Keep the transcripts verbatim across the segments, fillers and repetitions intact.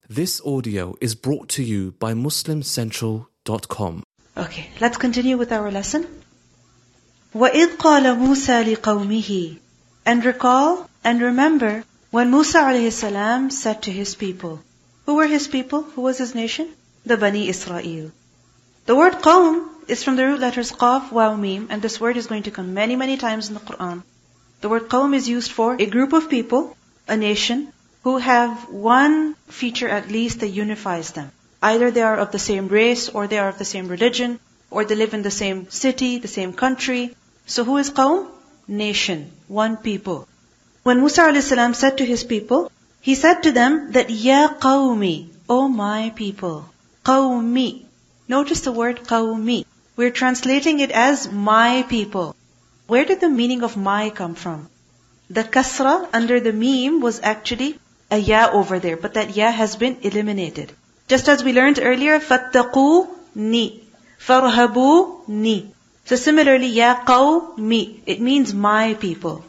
This audio is brought to you by Muslim Central dot com. Okay, let's continue with our lesson. وَإِذْ قَالَ مُوسَى لِقَوْمِهِ. And recall and remember when Musa alayhi salam said to his people. Who were his people? Who was his nation? The Bani Israel. The word qawm is from the root letters qaf, waw, mim, and this word is going to come many, many times in the Quran. The word qawm is used for a group of people, a nation, who have one feature at least that unifies them. Either they are of the same race, or they are of the same religion, or they live in the same city, the same country. So who is qawm? Nation, one people. When Musa alayhi salam said to his people, he said to them that, Ya qawmi, O my people. Qawmi. Notice the word qawmi. We're translating it as my people. Where did the meaning of my come from? The kasra under the mim was actually a ya over there, but that ya has been eliminated. Just as we learned earlier, fattaqu-ni, farhabu-ni. So similarly, ya qawmi, it means my people.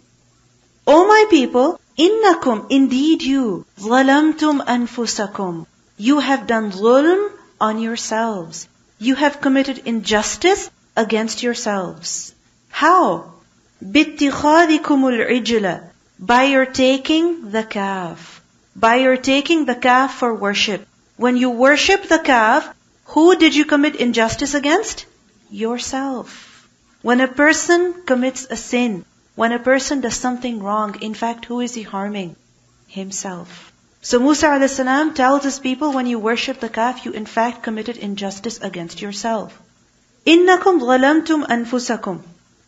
O my people, innakum, indeed you, zalamtum anfusakum. You have done zulm on yourselves. You have committed injustice against yourselves. How? بِاتِّخَاذِكُمُ الْعِجْلَ. By your taking the calf. By your taking the calf for worship. When you worship the calf, who did you commit injustice against? Yourself. When a person commits a sin, when a person does something wrong, in fact, who is he harming? Himself. So Musa alayhi salam tells his people, when you worship the calf, you in fact committed injustice against yourself. إِنَّكُمْ ظَلَمْتُمْ أَنفُسَكُمْ.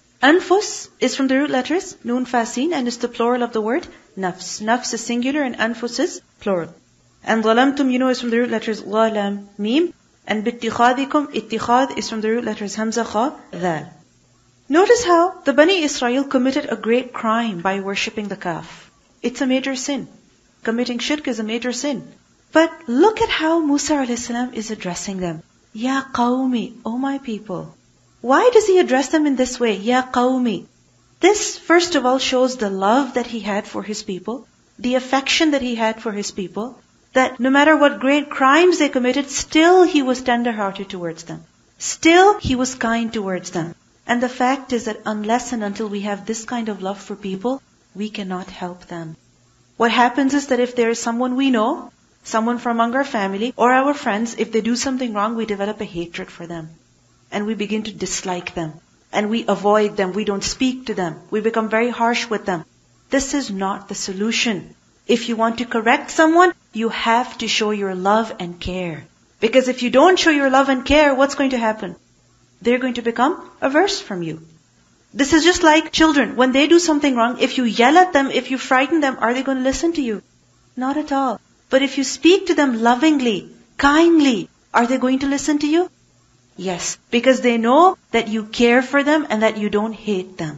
Anfus is from the root letters, nun fasin, and is the plural of the word nafs. Nafs is singular and anfus is plural. And ظَلَمْتُمْ, you know, is from the root letters ظَلَم, mim. And بِاتِّخَاذِكُمْ, ittikhad is from the root letters hamza, kha, dhal. Notice how the Bani Israel committed a great crime by worshipping the calf. It's a major sin. Committing shirk is a major sin. But look at how Musa alayhi salam is addressing them. Ya qawmi, O my people. Why does he address them in this way? Ya qawmi. This, first of all, shows the love that he had for his people, the affection that he had for his people, that no matter what great crimes they committed, still he was tender-hearted towards them. Still he was kind towards them. And the fact is that unless and until we have this kind of love for people, we cannot help them. What happens is that if there is someone we know, someone from among our family or our friends, if they do something wrong, we develop a hatred for them. And we begin to dislike them. And we avoid them. We don't speak to them. We become very harsh with them. This is not the solution. If you want to correct someone, you have to show your love and care. Because if you don't show your love and care, what's going to happen? They're going to become averse from you. This is just like children. When they do something wrong, if you yell at them, if you frighten them, are they going to listen to you? Not at all. But if you speak to them lovingly, kindly, are they going to listen to you? Yes, because they know that you care for them and that you don't hate them.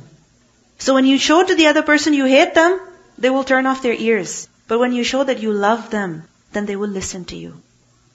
So when you show to the other person you hate them, they will turn off their ears. But when you show that you love them, then they will listen to you.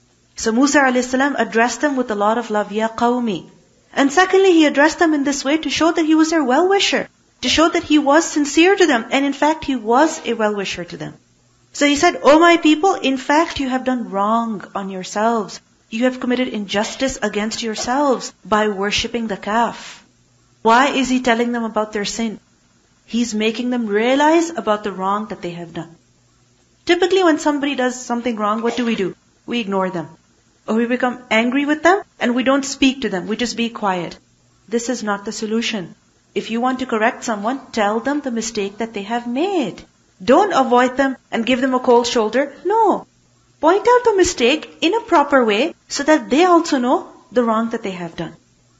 So Musa alayhi salam addressed them with a lot of love, Ya qawmi. And secondly, he addressed them in this way to show that he was their well-wisher, to show that he was sincere to them, and in fact he was a well-wisher to them. So he said, O my people, in fact you have done wrong on yourselves. You have committed injustice against yourselves by worshipping the calf. Why is he telling them about their sin? He's making them realize about the wrong that they have done. Typically when somebody does something wrong, what do we do? We ignore them. Or we become angry with them and we don't speak to them. We just be quiet. This is not the solution. If you want to correct someone, tell them the mistake that they have made. Don't avoid them and give them a cold shoulder. No. Point out the mistake in a proper way so that they also know the wrong that they have done.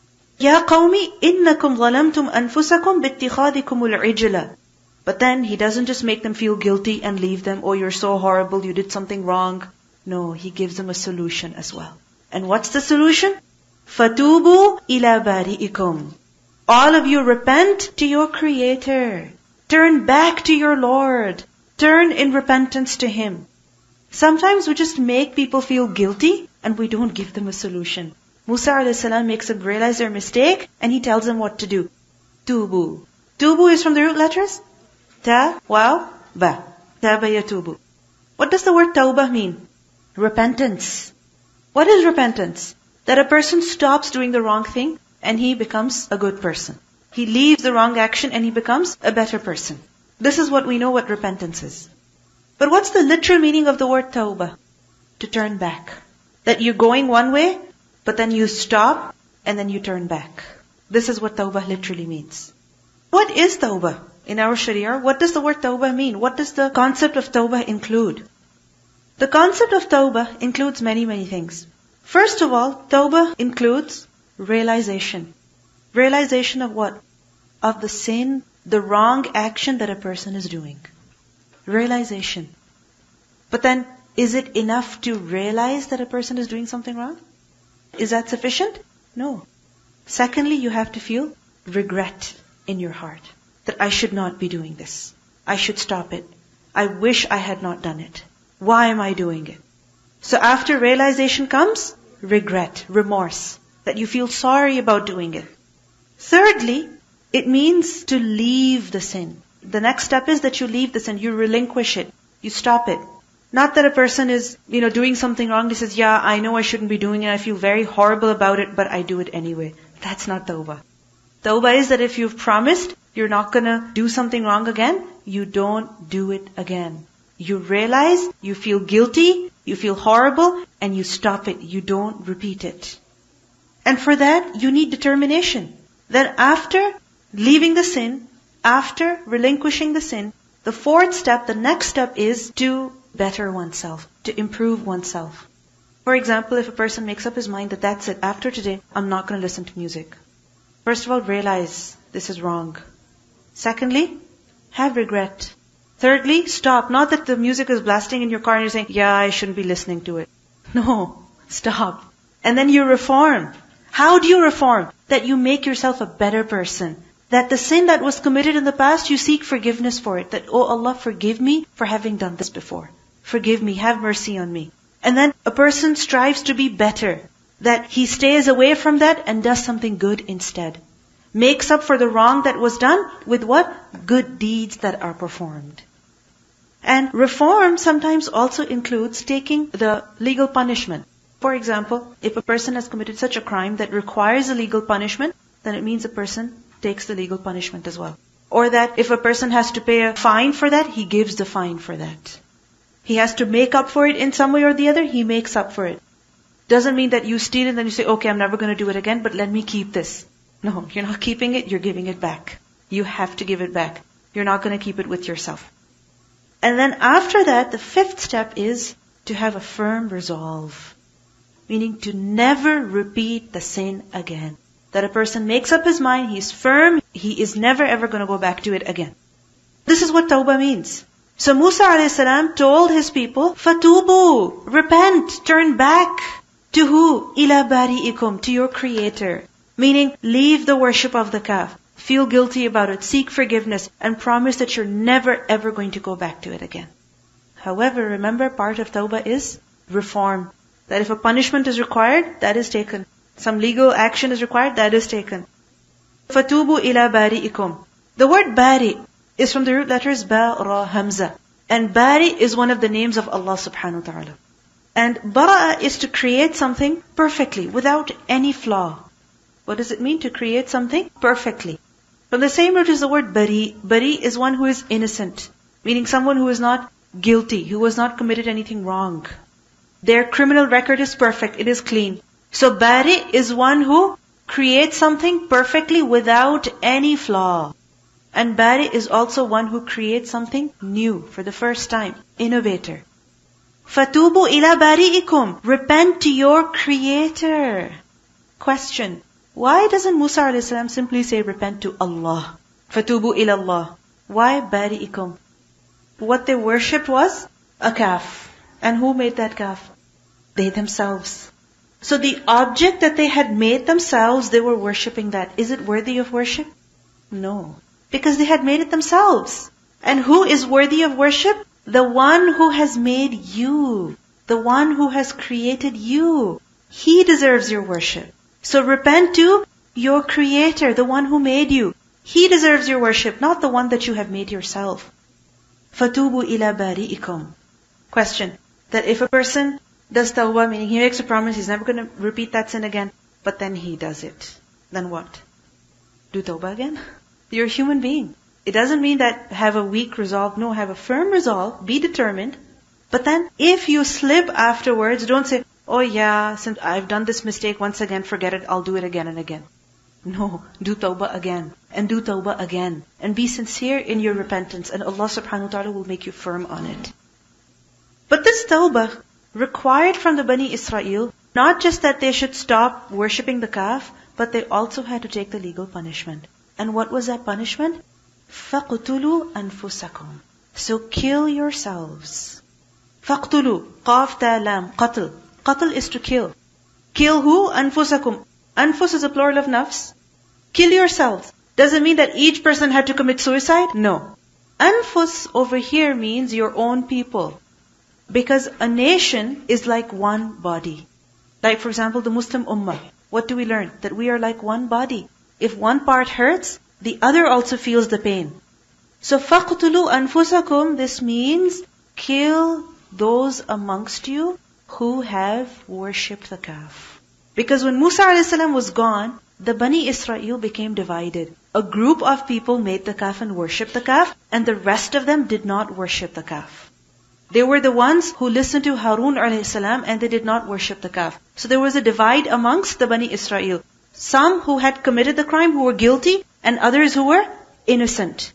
Ya qawmi, innakum zalamtum anfusakum bittikhadikumul ijla. But then he doesn't just make them feel guilty and leave them. Oh, you're so horrible, you did something wrong. No, he gives them a solution as well. And what's the solution? Fatubu ila bari'ikum. All of you repent to your Creator. Turn back to your Lord. Turn in repentance to Him. Sometimes we just make people feel guilty and we don't give them a solution. Musa alayhi salam makes them realize their mistake and he tells them what to do. Tubu. Tubu is from the root letters Ta, Waw, Ba. Taba yatubu. What does the word tawbah mean? Repentance. What is repentance? That a person stops doing the wrong thing and he becomes a good person. He leaves the wrong action and he becomes a better person. This is what we know what repentance is. But what's the literal meaning of the word tawbah? To turn back. That you're going one way, but then you stop and then you turn back. This is what tawbah literally means. What is tawbah? In our Sharia, what does the word tawbah mean? What does the concept of tawbah include? The concept of tawbah includes many, many things. First of all, tawbah includes realization. Realization of what? Of the sin, the wrong action that a person is doing. Realization. But then, is it enough to realize that a person is doing something wrong? Is that sufficient? No. Secondly, you have to feel regret in your heart. That I should not be doing this. I should stop it. I wish I had not done it. Why am I doing it? So after realization comes regret, remorse. That you feel sorry about doing it. Thirdly, it means to leave the sin. The next step is that you leave the sin. You relinquish it. You stop it. Not that a person is, you know, doing something wrong. He says, yeah, I know I shouldn't be doing it. I feel very horrible about it, but I do it anyway. That's not tawbah. Tawbah is that if you've promised you're not going to do something wrong again, you don't do it again. You realize, you feel guilty, you feel horrible, and you stop it. You don't repeat it. And for that, you need determination. That after leaving the sin, after relinquishing the sin, the fourth step, the next step is to better oneself, to improve oneself. For example, if a person makes up his mind that that's it, after today, I'm not going to listen to music. First of all, realize this is wrong. Secondly, have regret. Thirdly, stop. Not that the music is blasting in your car and you're saying, yeah, I shouldn't be listening to it. No, stop. And then you reform. How do you reform? That you make yourself a better person. That the sin that was committed in the past, you seek forgiveness for it. That, oh Allah, forgive me for having done this before. Forgive me, have mercy on me. And then a person strives to be better. That he stays away from that and does something good instead. Makes up for the wrong that was done with what? Good deeds that are performed. And reform sometimes also includes taking the legal punishment. For example, if a person has committed such a crime that requires a legal punishment, then it means a person takes the legal punishment as well. Or that if a person has to pay a fine for that, he gives the fine for that. He has to make up for it in some way or the other, he makes up for it. Doesn't mean that you steal it and then you say, okay, I'm never going to do it again, but let me keep this. No, you're not keeping it, you're giving it back. You have to give it back. You're not going to keep it with yourself. And then after that, the fifth step is to have a firm resolve. Meaning to never repeat the sin again. That a person makes up his mind, he's firm, he is never ever going to go back to it again. This is what tawbah means. So Musa alayhi salam told his people, Fatubu, repent, turn back. To who? Ila bari'ikum, to your creator. Meaning, leave the worship of the calf. Feel guilty about it, seek forgiveness, and promise that you're never ever going to go back to it again. However, remember, part of tawbah is reform. That if a punishment is required, that is taken. Some legal action is required, that is taken. Fatubu ila bari'ikum. The word bari is from the root letters ba, ra, hamza. And bari is one of the names of Allah subhanahu wa ta'ala. And bara'a is to create something perfectly, without any flaw. What does it mean to create something perfectly? From the same root is the word bari. Bari is one who is innocent. Meaning someone who is not guilty, who has not committed anything wrong. Their criminal record is perfect, it is clean. So bari is one who creates something perfectly without any flaw. And bari is also one who creates something new for the first time. Innovator. Fatubu ila bari'ikum. Repent to your creator. Question. Why doesn't Musa alayhi salam simply say repent to Allah? Fatubu ila Allah. Why bari'ikum? What they worshipped was a calf. And who made that calf? They themselves. So the object that they had made themselves, they were worshipping that. Is it worthy of worship? No. Because they had made it themselves. And who is worthy of worship? The one who has made you. The one who has created you. He deserves your worship. So repent to your creator, the one who made you. He deserves your worship, not the one that you have made yourself. Fatubu ila bari'ikum. Question. That if a person does tawbah, meaning he makes a promise, he's never going to repeat that sin again, but then he does it. Then what? Do tawbah again? You're a human being. It doesn't mean that have a weak resolve. No, have a firm resolve. Be determined. But then, if you slip afterwards, don't say, oh yeah, since I've done this mistake once again, forget it, I'll do it again and again. No, do tawbah again. And do tawbah again. And be sincere in your repentance. And Allah subhanahu wa ta'ala will make you firm on it. But this tawbah required from the Bani Israel, not just that they should stop worshipping the calf, but they also had to take the legal punishment. And what was that punishment? فَقْتُلُوا أَنفُسَكُمْ. So kill yourselves. فَقْتُلُوا قَافْ تَا لَام قَتْل. Qatl is to kill. Kill who? أَنفُسَكُمْ. Anfus is a plural of nafs. Kill yourselves. Does it mean that each person had to commit suicide? No. Anfus over here means your own people. Because a nation is like one body. Like for example, the Muslim Ummah. What do we learn? That we are like one body. If one part hurts, the other also feels the pain. So فَقْتُلُوا أَنفُسَكُمْ, this means kill those amongst you who have worshipped the calf. Because when Musa a.s. was gone, the Bani Israel became divided. A group of people made the calf and worshipped the calf, and the rest of them did not worship the calf. They were the ones who listened to Harun a.s. and they did not worship the calf. So there was a divide amongst the Bani Israel. Some who had committed the crime, who were guilty, and others who were innocent.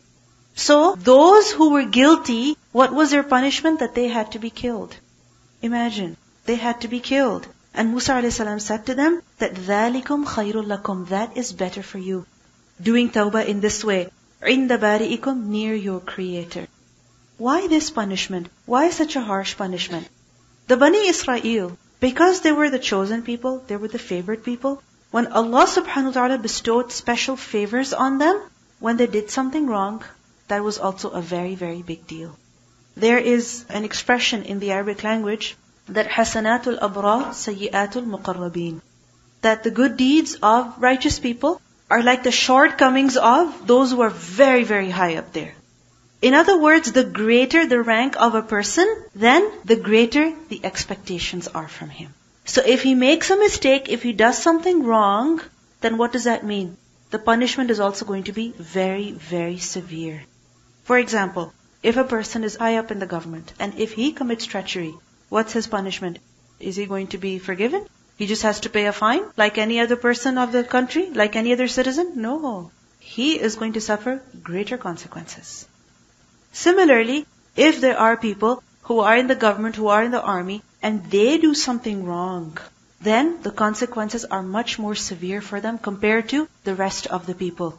So those who were guilty, what was their punishment? That they had to be killed. Imagine, they had to be killed. And Musa a.s. said to them that ذَلِكُمْ خَيْرٌ لَكُمْ, that is better for you. Doing tawbah in this way, عِنْدَ بَارِئِكُمْ, near your Creator. Why this punishment? Why such a harsh punishment? The Bani Israel, because they were the chosen people, they were the favored people, when Allah subhanahu wa ta'ala bestowed special favors on them, when they did something wrong, that was also a very, very big deal. There is an expression in the Arabic language that hasanatul abrar, sayyiatul muqarrabin, that the good deeds of righteous people are like the shortcomings of those who are very, very high up there. In other words, the greater the rank of a person, then the greater the expectations are from him. So if he makes a mistake, if he does something wrong, then what does that mean? The punishment is also going to be very, very severe. For example, if a person is high up in the government, and if he commits treachery, what's his punishment? Is he going to be forgiven? He just has to pay a fine, like any other person of the country, like any other citizen? No. He is going to suffer greater consequences. Similarly, if there are people who are in the government, who are in the army, and they do something wrong, then the consequences are much more severe for them compared to the rest of the people.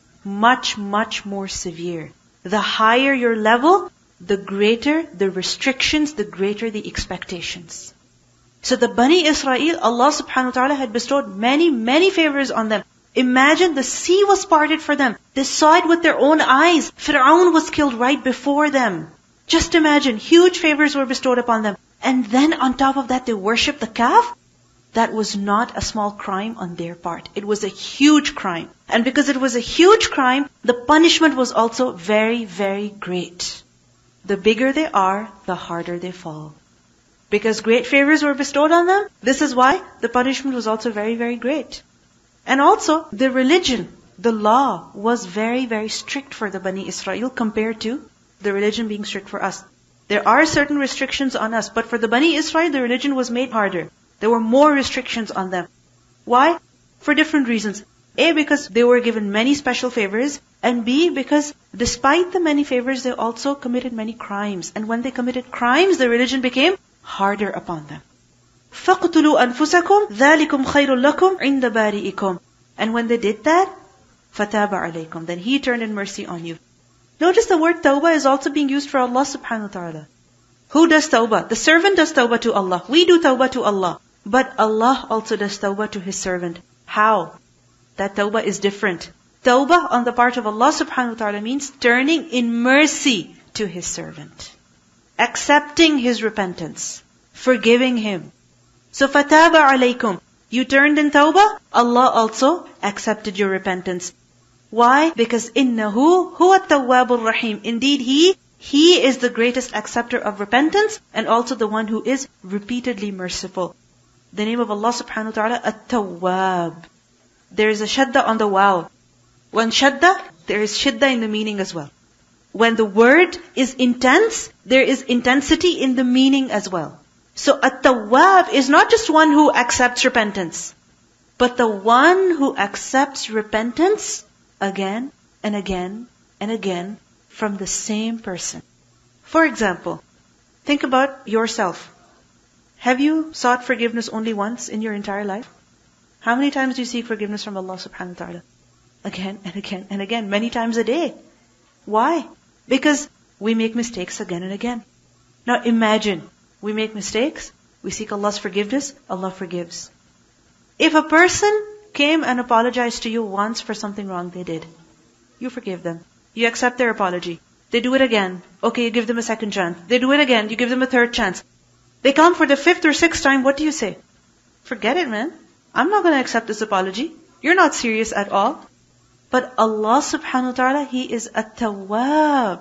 Much, much more severe. The higher your level, the greater the restrictions, the greater the expectations. So the Bani Israel, Allah subhanahu wa ta'ala had bestowed many, many favors on them. Imagine the sea was parted for them. They saw it with their own eyes. Fir'aun was killed right before them. Just imagine, huge favors were bestowed upon them. And then on top of that, they worshipped the calf. That was not a small crime on their part. It was a huge crime. And because it was a huge crime, the punishment was also very, very great. The bigger they are, the harder they fall. Because great favors were bestowed on them, this is why the punishment was also very, very great. And also, the religion, the law was very, very strict for the Bani Israel compared to the religion being strict for us. There are certain restrictions on us, but for the Bani Israel, the religion was made harder. There were more restrictions on them. Why? For different reasons. A, because they were given many special favors, and B, because despite the many favors, they also committed many crimes. And when they committed crimes, the religion became harder upon them. فَقْتُلُوا أَنفُسَكُمْ ذَلِكُمْ خَيْرٌ لَكُمْ عِنْدَ بَارِئِكُمْ. And when they did that, فَتَابَ عَلَيْكُمْ, then He turned in mercy on you. Notice the word tawbah is also being used for Allah subhanahu wa ta'ala. Who does tawbah? The servant does tawbah to Allah. We do tawbah to Allah. But Allah also does tawbah to His servant. How? That tawbah is different. Tawbah on the part of Allah subhanahu wa ta'ala means turning in mercy to His servant. Accepting his repentance. Forgiving him. So فَتَابَ عَلَيْكُمْ. You turned in tawbah, Allah also accepted your repentance. Why? Because إِنَّهُ هُوَ التَّوَّابُ الرَّحِيمُ. Indeed, He He is the greatest acceptor of repentance and also the one who is repeatedly merciful. The name of Allah subhanahu wa ta'ala, At-Tawwab. There is a shadda on the waw. When shadda, there is shidda in the meaning as well. When the word is intense, there is intensity in the meaning as well. So At-Tawwab is not just one who accepts repentance, but the one who accepts repentance again and again and again from the same person. For example, think about yourself. Have you sought forgiveness only once in your entire life? How many times do you seek forgiveness from Allah subhanahu wa ta'ala? Again and again and again, many times a day. Why? Because we make mistakes again and again. Now imagine, we make mistakes, we seek Allah's forgiveness, Allah forgives. If a person came and apologized to you once for something wrong they did, you forgive them. You accept their apology. They do it again. Okay, you give them a second chance. They do it again. You give them a third chance. They come for the fifth or sixth time. What do you say? Forget it, man. I'm not going to accept this apology. You're not serious at all. But Allah subhanahu wa ta'ala, He is At-Tawwab.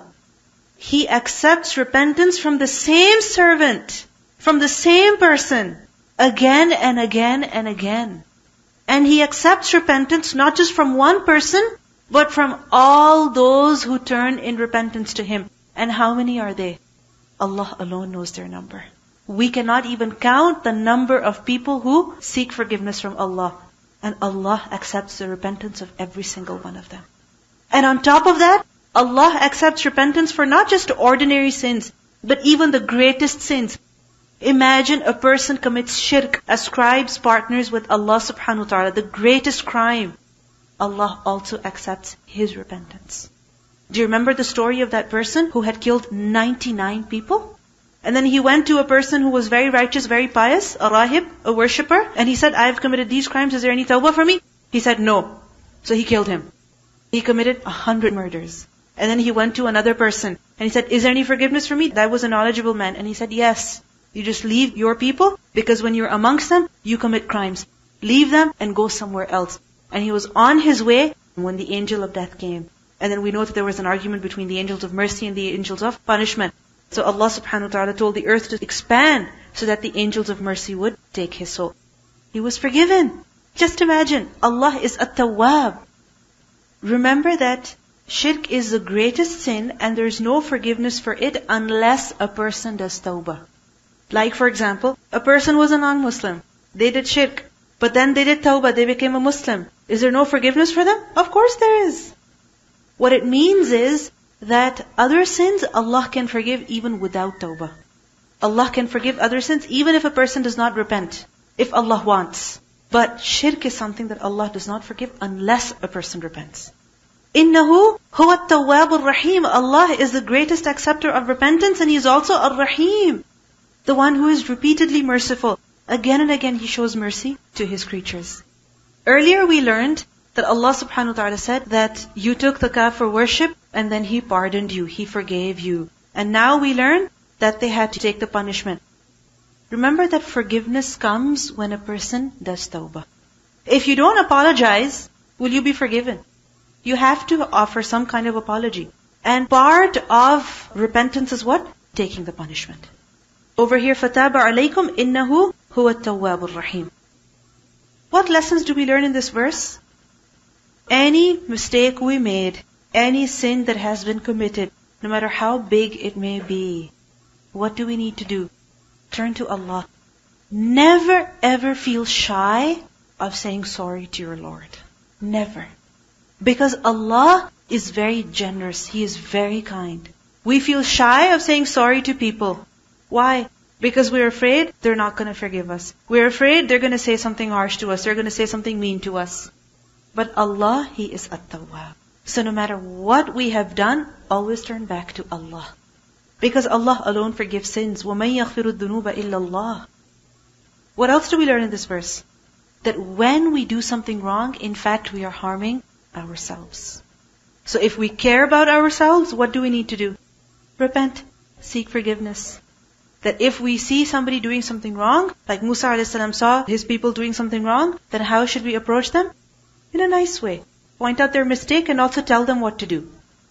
He accepts repentance from the same servant, from the same person, again and again and again. And He accepts repentance not just from one person, but from all those who turn in repentance to Him. And how many are they? Allah alone knows their number. We cannot even count the number of people who seek forgiveness from Allah. And Allah accepts the repentance of every single one of them. And on top of that, Allah accepts repentance for not just ordinary sins, but even the greatest sins. Imagine a person commits shirk, ascribes partners with Allah subhanahu wa ta'ala, the greatest crime. Allah also accepts his repentance. Do you remember the story of that person who had killed ninety-nine people? And then he went to a person who was very righteous, very pious, a rahib, a worshipper, and he said, I have committed these crimes, is there any tawbah for me? He said, no. So he killed him. He committed a hundred murders. And then he went to another person, and he said, is there any forgiveness for me? That was a knowledgeable man. And he said, yes. You just leave your people, because when you're amongst them, you commit crimes. Leave them and go somewhere else. And he was on his way when the angel of death came. And then we know that there was an argument between the angels of mercy and the angels of punishment. So Allah subhanahu wa ta'ala told the earth to expand so that the angels of mercy would take his soul. He was forgiven. Just imagine, Allah is At-Tawwab. Remember that shirk is the greatest sin and there is no forgiveness for it unless a person does tawbah. Like for example, a person was a non-Muslim. They did shirk. But then they did tawbah, they became a Muslim. Is there no forgiveness for them? Of course there is. What it means is that other sins Allah can forgive even without tawbah. Allah can forgive other sins even if a person does not repent, if Allah wants. But shirk is something that Allah does not forgive unless a person repents. Innahu huwa at-tawwab ar-rahim. Allah is the greatest acceptor of repentance and He is also ar-rahim, the one who is repeatedly merciful. Again and again He shows mercy to His creatures. Earlier we learned that Allah subhanahu wa ta'ala said that you took the calf for worship and then He pardoned you, He forgave you. And now we learn that they had to take the punishment. Remember that forgiveness comes when a person does tawbah. If you don't apologize, will you be forgiven? You have to offer some kind of apology. And part of repentance is what? Taking the punishment. Over here, فَتَابَ عَلَيْكُمْ إِنَّهُ هُوَ التَّوَّابُ الرَّحِيمُ. What lessons do we learn in this verse? Any mistake we made, any sin that has been committed, no matter how big it may be, what do we need to do? Turn to Allah. Never ever feel shy of saying sorry to your Lord. Never. Because Allah is very generous. He is very kind. We feel shy of saying sorry to people. Why? Because we're afraid they're not going to forgive us. We're afraid they're going to say something harsh to us. They're going to say something mean to us. But Allah, He is At-Tawwab. So no matter what we have done, always turn back to Allah. Because Allah alone forgives sins. وَمَن يَغْفِرُ الذُّنُوبَ إِلَّا اللَّهِ. What else do we learn in this verse? That when we do something wrong, in fact we are harming ourselves. So if we care about ourselves, what do we need to do? Repent. Seek forgiveness. That if we see somebody doing something wrong, like Musa alayhi salam saw his people doing something wrong, then how should we approach them? In a nice way. Point out their mistake and also tell them what to do.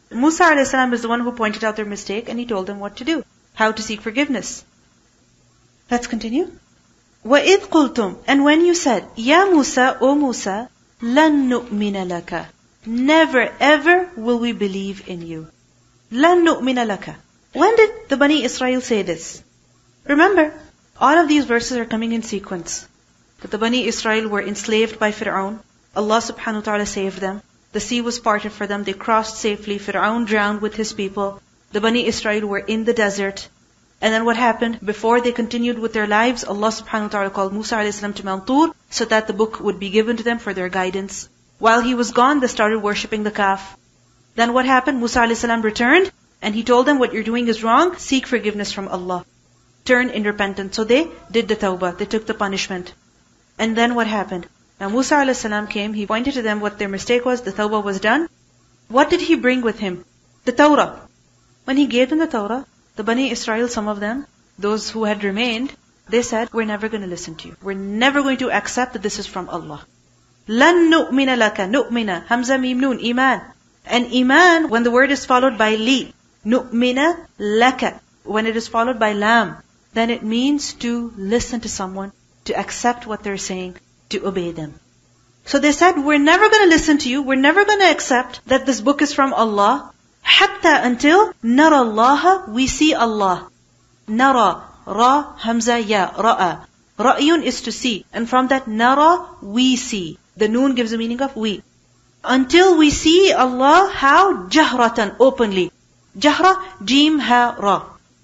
Musa alayhi salam is the one who pointed out their mistake and he told them what to do, how to seek forgiveness. Let's continue. وَإِذْ قُلْتُمْ, and when you said, Ya Musa, O Musa, لَن نُؤْمِنَ لَكَ, never ever will we believe in you. لَن نُؤْمِنَ لَكَ. When did the Bani Israel say this? Remember, all of these verses are coming in sequence. That the Bani Israel were enslaved by Fir'aun. Allah subhanahu wa ta'ala saved them. The sea was parted for them. They crossed safely. Fir'aun drowned with his people. The Bani Israel were in the desert. And then what happened? Before they continued with their lives, Allah subhanahu wa ta'ala called Musa alayhi salam to Mount Tur so that the book would be given to them for their guidance. While he was gone, they started worshipping the calf. Then what happened? Musa alayhi salam returned and he told them, what you're doing is wrong. Seek forgiveness from Allah. Turn in repentance. So they did the tawbah. They took the punishment. And then what happened? Now Musa alayhi salam came. He pointed to them what their mistake was. The tawbah was done. What did he bring with him? The Torah. When he gave them the Torah, the Bani Israel, some of them, those who had remained, they said, we're never going to listen to you. We're never going to accept that this is from Allah. لَن نُؤْمِنَ لَكَ نُؤْمِنَ Hamza Mim Nun, Iman. And Iman, when the word is followed by li, نُؤْمِنَ لَكَ, when it is followed by lam, then it means to listen to someone, to accept what they're saying, to obey them. So they said, we're never going to listen to you, we're never going to accept that this book is from Allah, حتى until نرى الله, we see Allah. نرى, ra, hamza, ya, ra'a. Ra'yun is to see. And from that nara, we see. The noon gives the meaning of we. Until we see Allah, how? Jahratan, openly. Jahra, jim, ha, ra.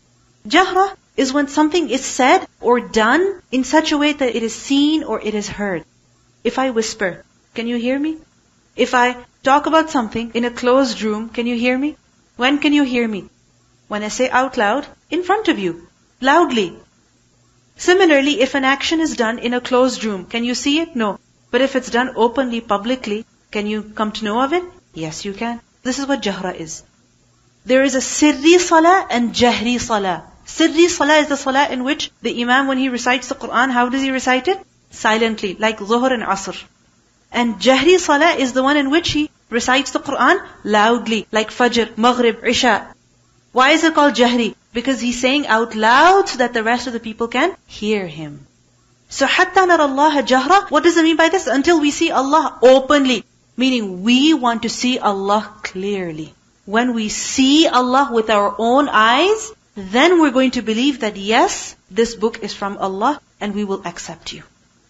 Jahra is when something is said or done in such a way that it is seen or it is heard. If I whisper, can you hear me? If I talk about something in a closed room, can you hear me? When can you hear me? When I say out loud, in front of you, loudly. Similarly, if an action is done in a closed room, can you see it? No. But if it's done openly, publicly, can you come to know of it? Yes, you can. This is what jahra is. There is a sirri salah and jahri salah. Sirri salah is the salah in which the imam, when he recites the Quran, how does he recite it? Silently, like Zuhr and Asr. And jahri salah is the one in which he recites the Quran loudly, like Fajr, Maghrib, Isha. Why is it called jahri? Because he's saying out loud so that the rest of the people can hear him. So hatta nara Allah jahra, what does it mean by this? Until we see Allah openly. Meaning we want to see Allah clearly. When we see Allah with our own eyes, then we're going to believe that yes, this book is from Allah and we will accept you.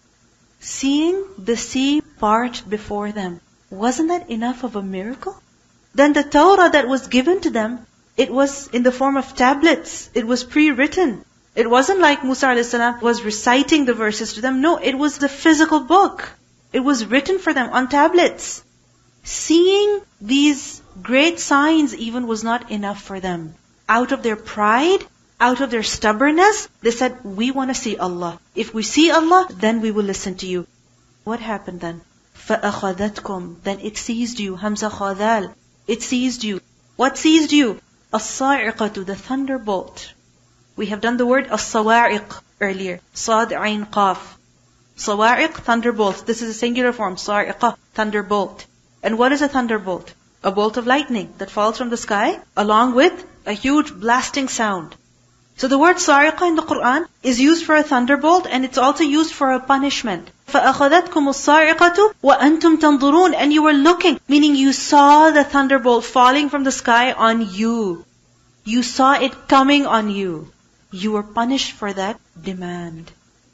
Seeing the sea part before them, wasn't that enough of a miracle? Then the Torah that was given to them, it was in the form of tablets. It was pre-written. It wasn't like Musa alayhi salam was reciting the verses to them. No, it was the physical book. It was written for them on tablets. Seeing these great signs even was not enough for them. Out of their pride, out of their stubbornness, they said, we want to see Allah. If we see Allah, then we will listen to you. What happened then? فَأَخَذَتْكُمْ, then it seized you. Hamza khadal. It seized you. What seized you? As-sa'iqatu, the thunderbolt. We have done the word as-sawa'iq earlier. Sad, ayn, qaf. Sawa'iq, thunderbolt. This is a singular form. Sa'iqa, thunderbolt. And what is a thunderbolt? A bolt of lightning that falls from the sky along with a huge blasting sound. So the word sa'iqa in the Quran is used for a thunderbolt and it's also used for a punishment. فَأَخَذَتْكُمُ الصَّاعِقَةُ وَأَنْتُمْ تَنْظُرُونَ, and you were looking, meaning you saw the thunderbolt falling from the sky on you. You saw it coming on you. You were punished for that demand.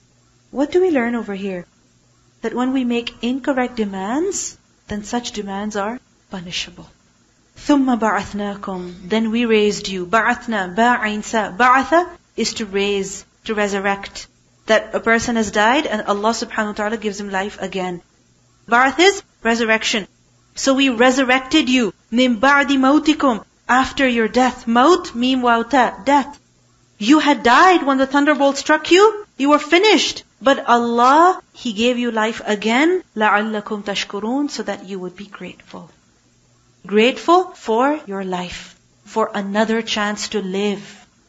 What do we learn over here? That when we make incorrect demands, then such demands are punishable. ثُمَّ بَعَثْنَاكُمْ, then we raised you. بَعَثْنَا, بَعَيْنْ سَا. بَعَثَ is to raise, to resurrect. That a person has died and Allah subhanahu wa ta'ala gives him life again. Ba'ath is resurrection. So we resurrected you. مِن بَعْدِ مَوْتِكُمْ, after your death. Maut, mim waw ta, death. You had died when the thunderbolt struck you. You were finished. But Allah, He gave you life again. لَعَلَّكُمْ تَشْكُرُونَ, so that you would be grateful. Grateful for your life. For another chance to live.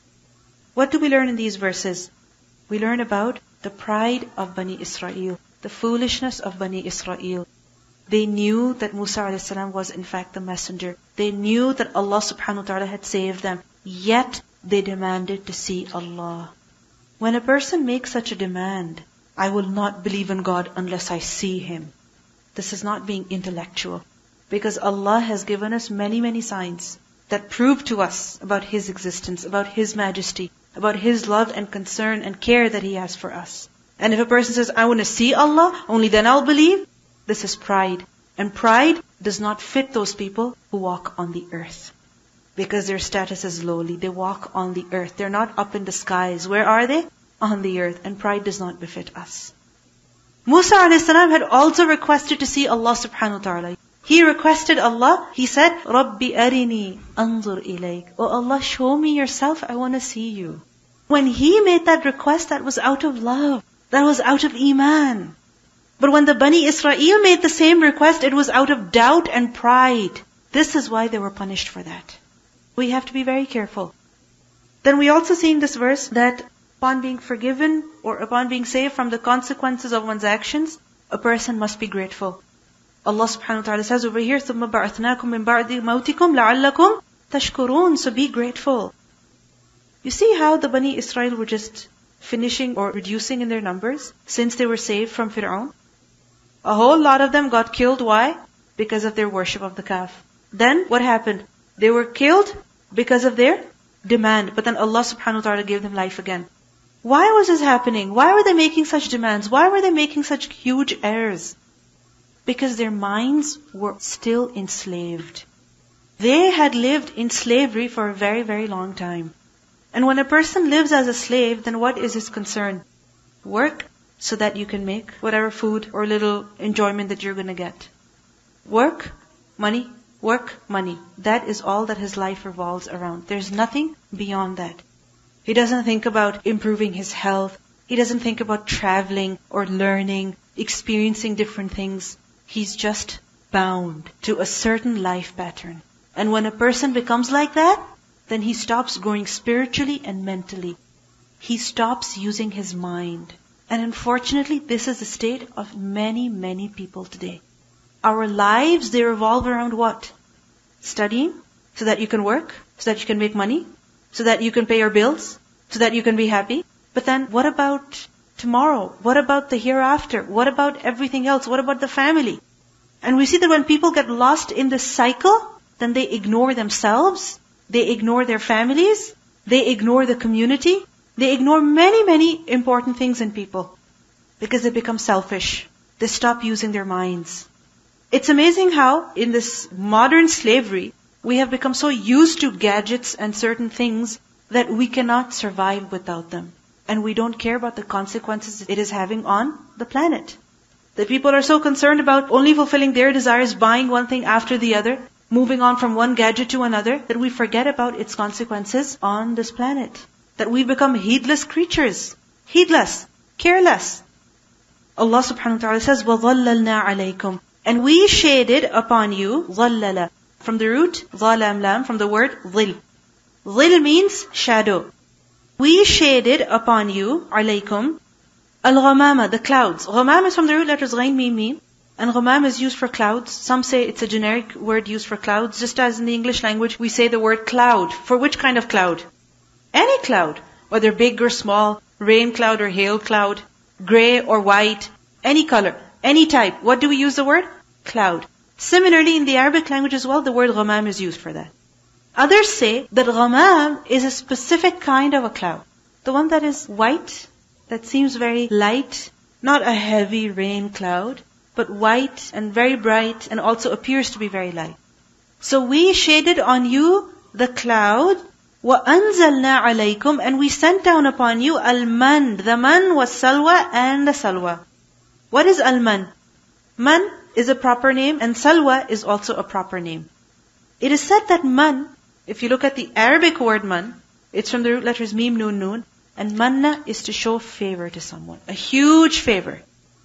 What do we learn in these verses? We learn about the pride of Bani Israel, the foolishness of Bani Israel. They knew that Musa alayhi salam was in fact the messenger. They knew that Allah subhanahu wa ta'ala had saved them. Yet they demanded to see Allah. When a person makes such a demand, I will not believe in God unless I see Him. This is not being intellectual. Because Allah has given us many, many signs that prove to us about His existence, about His majesty, about His love and concern and care that He has for us. And if a person says, I want to see Allah, only then I'll believe, this is pride. And pride does not fit those people who walk on the earth. Because their status is lowly. They walk on the earth. They're not up in the skies. Where are they? On the earth. And pride does not befit us. Musa a.s. had also requested to see Allah subhanahu wa ta'ala. He requested Allah. He said, Rabbi arini anzur ilayk. Oh Allah, show me yourself. I want to see you. When he made that request, that was out of love. That was out of iman. But when the Bani Israel made the same request, it was out of doubt and pride. This is why they were punished for that. We have to be very careful. Then we also see in this verse that upon being forgiven or upon being saved from the consequences of one's actions, a person must be grateful. Allah subhanahu wa ta'ala says over here, ثُمَّ بَعَثْنَاكُمْ مِنْ بَعْدِ مَوْتِكُمْ لَعَلَّكُمْ تَشْكُرُونَ. So be grateful. You see how the Bani Israel were just finishing or reducing in their numbers since they were saved from Fir'aun? A whole lot of them got killed. Why? Because of their worship of the calf. Then what happened? They were killed because of their demand. But then Allah subhanahu wa ta'ala gave them life again. Why was this happening? Why were they making such demands? Why were they making such huge errors? Because their minds were still enslaved. They had lived in slavery for a very, very long time. And when a person lives as a slave, then what is his concern? Work so that you can make whatever food or little enjoyment that you're going to get. Work, money, work, money. That is all that his life revolves around. There's nothing beyond that. He doesn't think about improving his health. He doesn't think about traveling or learning, experiencing different things. He's just bound to a certain life pattern. And when a person becomes like that, then he stops growing spiritually and mentally. He stops using his mind. And unfortunately, this is the state of many, many people today. Our lives, they revolve around what? Studying, so that you can work, so that you can make money, so that you can pay your bills, so that you can be happy. But then what about tomorrow? What about the hereafter? What about everything else? What about the family? And we see that when people get lost in this cycle, then they ignore themselves, they ignore their families, they ignore the community, they ignore many, many important things in people. Because they become selfish. They stop using their minds. It's amazing how in this modern slavery, we have become so used to gadgets and certain things that we cannot survive without them. And we don't care about the consequences it is having on the planet. The people are so concerned about only fulfilling their desires, buying one thing after the other, moving on from one gadget to another, that we forget about its consequences on this planet. That we become heedless creatures. Heedless. Careless. Allah subhanahu wa ta'ala says, وَظَلَّلْنَا عَلَيْكُمْ. And we shaded upon you, ظَلَّلَ. From the root, ظَلَمْ lam, from the word ظِل. ظِل means shadow. We shaded upon you, عَلَيْكُمْ, al-ghamama, the clouds. Ghamam is from the root letters ghain, mim, mim. And ghamam is used for clouds. Some say it's a generic word used for clouds. Just as in the English language, we say the word cloud. For which kind of cloud? Any cloud. Whether big or small, rain cloud or hail cloud, gray or white, any color, any type. What do we use the word? Cloud. Similarly, in the Arabic language as well, the word ghamam is used for that. Others say that ghamam is a specific kind of a cloud. The one that is white, that seems very light, not a heavy rain cloud, but white and very bright and also appears to be very light. So we shaded on you the cloud, وَأَنزَلْنَا عَلَيْكُمْ, and we sent down upon you al-man. The man was salwa and the salwa. What is al-man? Man is a proper name and salwa is also a proper name. It is said that man, if you look at the Arabic word man, it's from the root letters mim, nun, nun, and manna is to show favor to someone. A huge favor.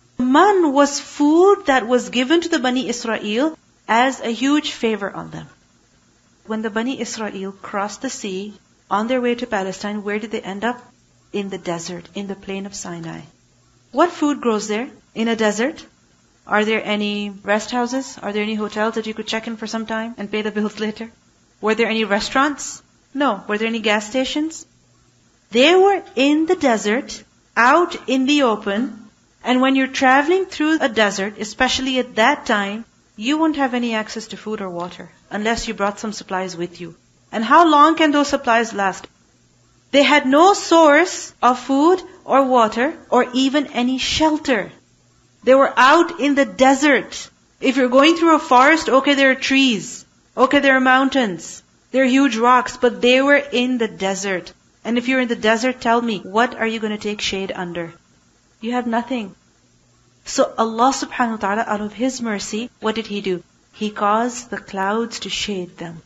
Man was food that was given to the Bani Israel as a huge favor on them. When the Bani Israel crossed the sea on their way to Palestine, where did they end up? In the desert, in the plain of Sinai. What food grows there in a desert? Are there any rest houses? Are there any hotels that you could check in for some time and pay the bills later? Were there any restaurants? No. Were there any gas stations? They were in the desert, out in the open, and when you're traveling through a desert, especially at that time, you won't have any access to food or water unless you brought some supplies with you. And how long can those supplies last? They had no source of food or water or even any shelter. They were out in the desert. If you're going through a forest, okay, there are trees. Okay, there are mountains. There are huge rocks, but they were in the desert. And if you're in the desert, tell me, what are you going to take shade under? You have nothing. So Allah subhanahu wa ta'ala, out of His mercy, what did He do? He caused the clouds to shade them.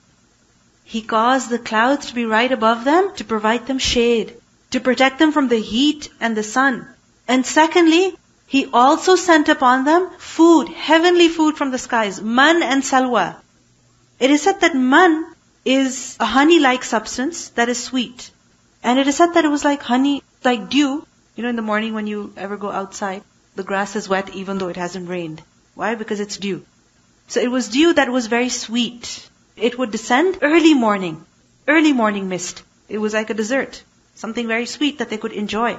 He caused the clouds to be right above them to provide them shade, to protect them from the heat and the sun. And secondly, He also sent upon them food, heavenly food from the skies, man and salwa. It is said that man is a honey-like substance that is sweet. And it is said that it was like honey, like dew. You know, in the morning when you ever go outside, the grass is wet even though it hasn't rained. Why? Because it's dew. So it was dew that was very sweet. It would descend early morning, early morning mist. It was like a dessert, something very sweet that they could enjoy.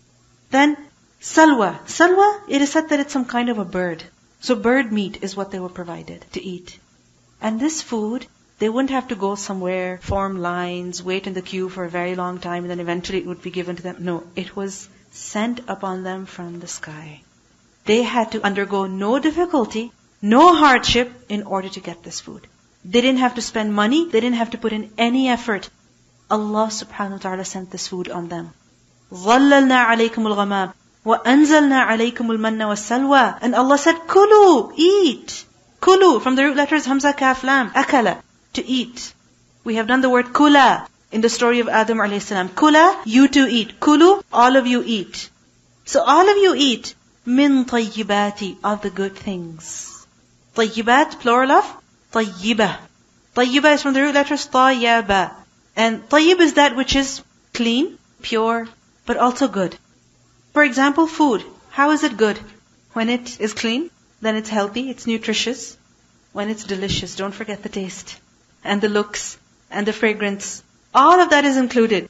Then salwa. Salwa, it is said that it's some kind of a bird. So bird meat is what they were provided to eat. And this food, they wouldn't have to go somewhere, form lines, wait in the queue for a very long time, and then eventually it would be given to them. No, it was sent upon them from the sky. They had to undergo no difficulty, no hardship in order to get this food. They didn't have to spend money. They didn't have to put in any effort. Allah subhanahu wa ta'ala sent this food on them. ظَلَّلْنَا عَلَيْكُمُ الْغَمَامِ وَأَنزَلْنَا عَلَيْكُمُ الْمَنَّ وَالسَّلْوَى. And Allah said, Kulu, eat. Kulu, from the root letters Hamza, Kaf, Lam, Akala, to eat. We have done the word kula in the story of Adam alayhi salam. Kula, you too eat. Kulu, all of you eat. So all of you eat. Min tayyibati, of the good things. Tayyibat, plural of tayyibah. Tayyibah is from the root letters tayyaba. And tayyib is that which is clean, pure, but also good. For example, food. How is it good? When it is clean, then it's healthy, it's nutritious. When it's delicious, don't forget the taste. And the looks, and the fragrance. All of that is included.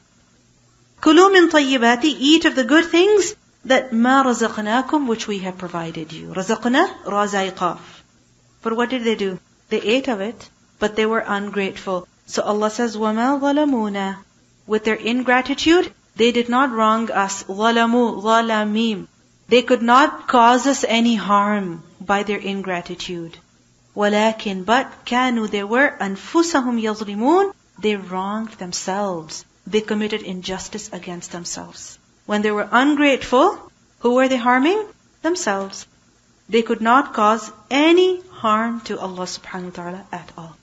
Kulu min tayyibati, eat of the good things that ma razaqnakum, which we have provided you. Razaqna, razaiqaf. But what did they do? They ate of it, but they were ungrateful. So Allah says, وَمَا ظَلَمُونَا. With their ingratitude, they did not wrong us. ظَلَمُوا, ظَلَمِيم. They could not cause us any harm by their ingratitude. وَلَكِنْ, but كَانُوا, they were أَنفُسَهُمْ يَظْلِمُونَ. They wronged themselves. They committed injustice against themselves. When they were ungrateful, who were they harming? Themselves. They could not cause any harm to Allah subhanahu wa ta'ala at all.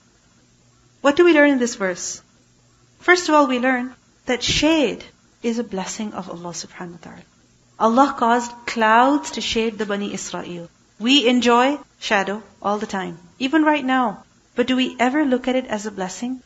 What do we learn in this verse? First of all, we learn that shade is a blessing of Allah subhanahu wa ta'ala. Allah caused clouds to shade the Bani Israel. We enjoy shadow all the time, even right now. But do we ever look at it as a blessing?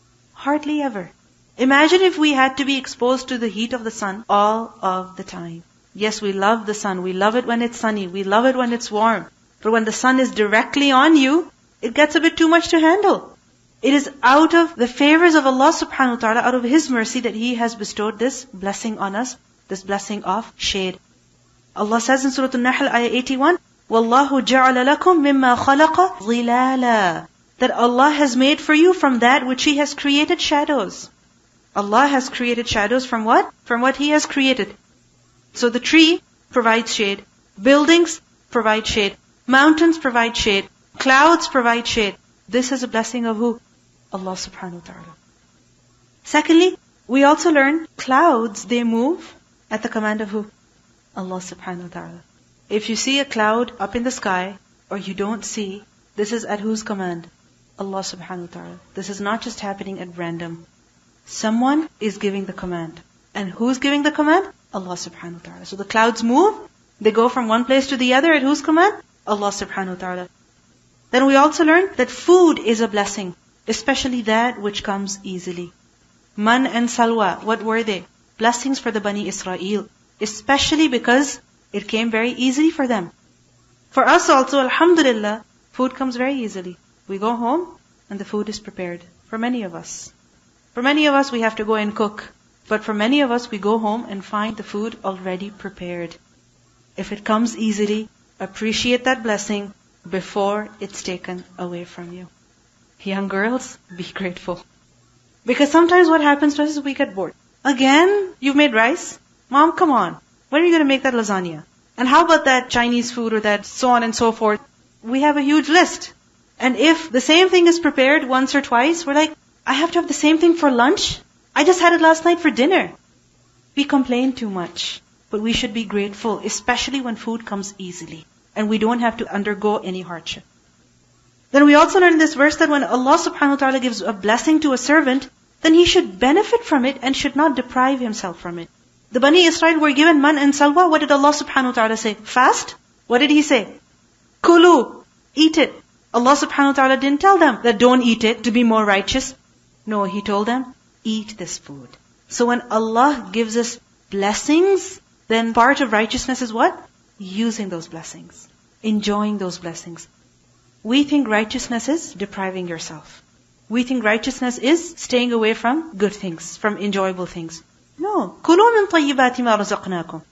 Hardly ever. Imagine if we had to be exposed to the heat of the sun all of the time. Yes, we love the sun. We love it when it's sunny. We love it when it's warm. But when the sun is directly on you, it gets a bit too much to handle. It is out of the favors of Allah subhanahu wa ta'ala, out of His mercy, that He has bestowed this blessing on us, this blessing of shade. Allah says in Surah An-Nahl, ayah eighty-one, وَاللَّهُ جَعَلَ لَكُم مِمَّا خَلَقَ ظِلَالًا. That Allah has made for you from that which He has created shadows. Allah has created shadows from what? From what He has created. So the tree provides shade. Buildings provide shade. Mountains provide shade. Clouds provide shade. This is a blessing of who? Allah subhanahu wa ta'ala. Secondly, we also learn clouds, they move at the command of who? Allah subhanahu wa ta'ala. If you see a cloud up in the sky, or you don't see, this is at whose command? Allah subhanahu wa ta'ala. This is not just happening at random. Someone is giving the command. And who's giving the command? Allah subhanahu wa ta'ala. So the clouds move, they go from one place to the other at whose command? Allah subhanahu wa ta'ala. Then we also learn that food is a blessing, especially that which comes easily. Man and salwa, what were they? Blessings for the Bani Israel, especially because it came very easily for them. For us also, alhamdulillah, food comes very easily. We go home and the food is prepared. For many of us. For many of us, we have to go and cook. But for many of us, we go home and find the food already prepared. If it comes easily, appreciate that blessing before it's taken away from you. Young girls, be grateful. Because sometimes what happens to us is we get bored. Again, you've made rice? Mom, come on. When are you going to make that lasagna? And how about that Chinese food or that so on and so forth? We have a huge list. And if the same thing is prepared once or twice, we're like, I have to have the same thing for lunch? I just had it last night for dinner. We complain too much. But we should be grateful, especially when food comes easily. And we don't have to undergo any hardship. Then we also learn in this verse that when Allah subhanahu wa ta'ala gives a blessing to a servant, then he should benefit from it and should not deprive himself from it. The Bani Israel were given man and salwa. What did Allah subhanahu wa ta'ala say? Fast? What did he say? Kulu. Eat it. Allah subhanahu wa ta'ala didn't tell them that don't eat it to be more righteous. No, He told them, eat this food. So when Allah gives us blessings, then part of righteousness is what? Using those blessings. Enjoying those blessings. We think righteousness is depriving yourself. We think righteousness is staying away from good things, from enjoyable things. No. كُلُوا مِن طَيِّبَاتِ مَا رَزَقْنَاكُمْ.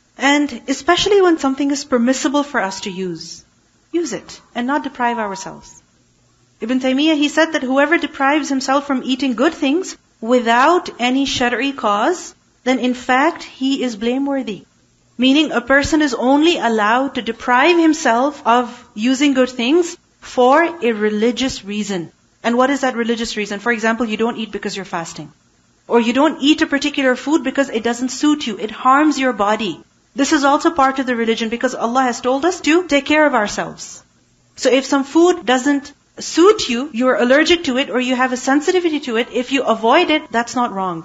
And especially when something is permissible for us to use, use it and not deprive ourselves. Ibn Taymiyyah, he said that whoever deprives himself from eating good things without any shari'i cause, then in fact he is blameworthy. Meaning a person is only allowed to deprive himself of using good things for a religious reason. And what is that religious reason? For example, you don't eat because you're fasting. Or you don't eat a particular food because it doesn't suit you. It harms your body. This is also part of the religion because Allah has told us to take care of ourselves. So if some food doesn't suit you, you're allergic to it or you have a sensitivity to it, if you avoid it, that's not wrong.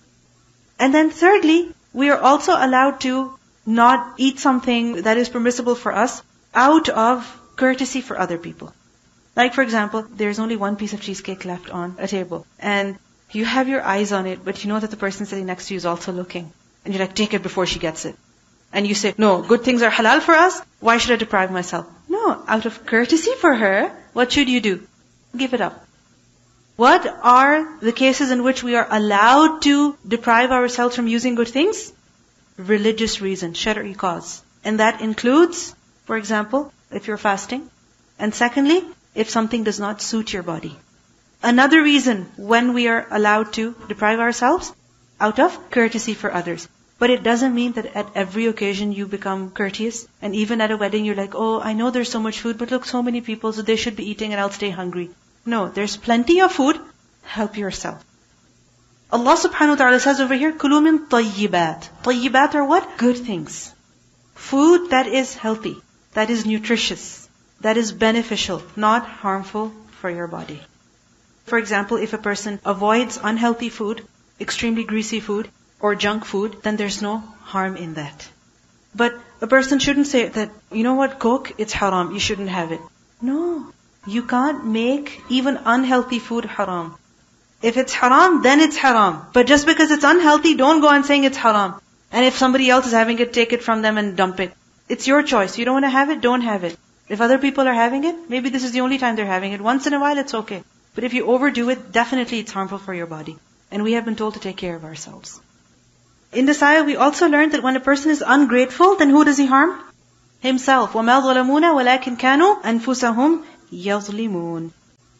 And then thirdly, we are also allowed to not eat something that is permissible for us out of courtesy for other people. Like for example, there's only one piece of cheesecake left on a table and you have your eyes on it, but you know that the person sitting next to you is also looking. And you're like, take it before she gets it. And you say, no, good things are halal for us. Why should I deprive myself? No, out of courtesy for her, what should you do? Give it up. What are the cases in which we are allowed to deprive ourselves from using good things? Religious reason, shari'i cause. And that includes, for example, if you're fasting. And secondly, if something does not suit your body. Another reason when we are allowed to deprive ourselves, out of courtesy for others. But it doesn't mean that at every occasion you become courteous. And even at a wedding you're like, oh, I know there's so much food, but look, so many people, so they should be eating and I'll stay hungry. No, there's plenty of food. Help yourself. Allah subhanahu wa ta'ala says over here, كُلُوا مِن طَيِّبَاتِ. طَيِّبَات are what? Good things. Food that is healthy, that is nutritious, that is beneficial, not harmful for your body. For example, if a person avoids unhealthy food, extremely greasy food, or junk food, then there's no harm in that. But a person shouldn't say that, you know what, Coke, it's haram, you shouldn't have it. No, you can't make even unhealthy food haram. If it's haram, then it's haram. But just because it's unhealthy, don't go on saying it's haram. And if somebody else is having it, take it from them and dump it. It's your choice. You don't want to have it, don't have it. If other people are having it, maybe this is the only time they're having it. Once in a while, it's okay. But if you overdo it, definitely it's harmful for your body. And we have been told to take care of ourselves. In this ayah, we also learned that when a person is ungrateful, then who does he harm? Himself. وَمَا ظَلَمُونَ وَلَكِنْ كَانُوا أَنفُسَهُمْ يَظْلِمُونَ.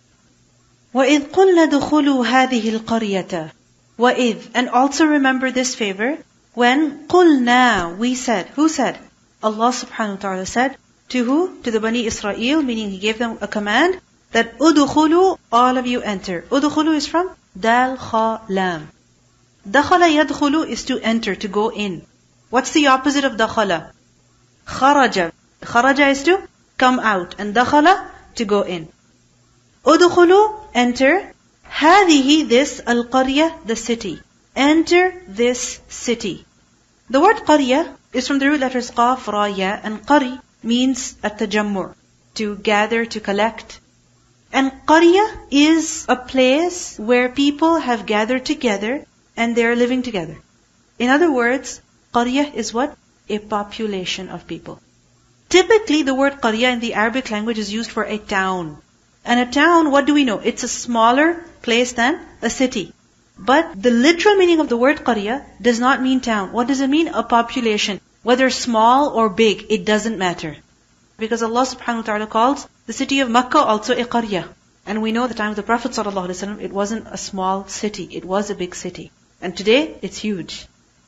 وَإِذْ قُلْنَا دُخُلُوا هَذِهِ الْقَرْيَةَ. وَإِذْ. And also remember this favor. When قُلْنَا, we said. Who said? Allah subhanahu wa ta'ala said. To who? To the Bani Israel, meaning He gave them a command that أُدْخُلُوا, all of you enter. أُدْخُلُوا is from Dal Kha Lam. Dakhala yadkhulu is to enter, to go in. What's the opposite of dakhala? Kharaja. Kharaja is to come out. And dakhala, to go in. Udkhulu, enter. Hadihi, this, al-qarya, the city. Enter this city. The word qarya is from the root letters qaf, ra, ya, and qari means at-tajammur, to gather, to collect. And qarya is a place where people have gathered together and they are living together. In other words, qarya is what? A population of people. Typically, the word qarya in the Arabic language is used for a town. And a town, what do we know? It's a smaller place than a city. But the literal meaning of the word qarya does not mean town. What does it mean? A population. Whether small or big, it doesn't matter. Because Allah subhanahu wa ta'ala calls the city of Makkah also a qarya. And we know at the time of the Prophet sallallahu alaihi wasallam, it wasn't a small city. It was a big city. And today, it's huge.